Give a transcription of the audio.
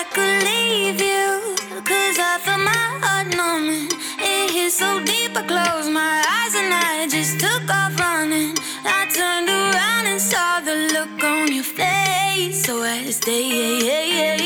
could leave you, 'cause I felt my heart numbing. It hit so deep I closed my eyes and I just took off running. I turned around and saw the look on your face, so I had to stay.